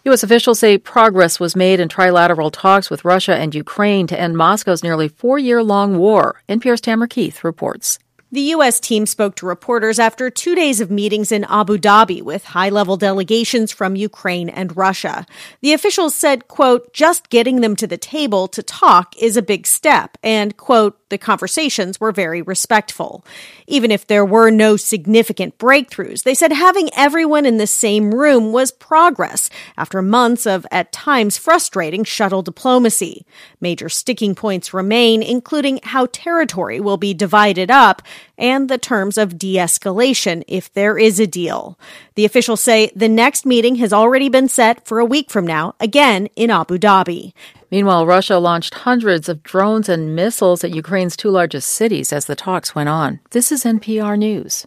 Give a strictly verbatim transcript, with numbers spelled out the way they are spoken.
U S officials say progress was made in trilateral talks with Russia and Ukraine to end Moscow's nearly four-year-long war. N P R's Tamara Keith reports. The U S team spoke to reporters after two days of meetings in Abu Dhabi with high-level delegations from Ukraine and Russia. The officials said, quote, just getting them to the table to talk is a big step, and, quote, the conversations were very respectful. Even if there were no significant breakthroughs, they said having everyone in the same room was progress after months of, at times, frustrating shuttle diplomacy. Major sticking points remain, including how territory will be divided up and the terms of de-escalation if there is a deal. The officials say the next meeting has already been set for a week from now, again in Abu Dhabi. Meanwhile, Russia launched hundreds of drones and missiles at Ukraine's two largest cities as the talks went on. This is N P R News.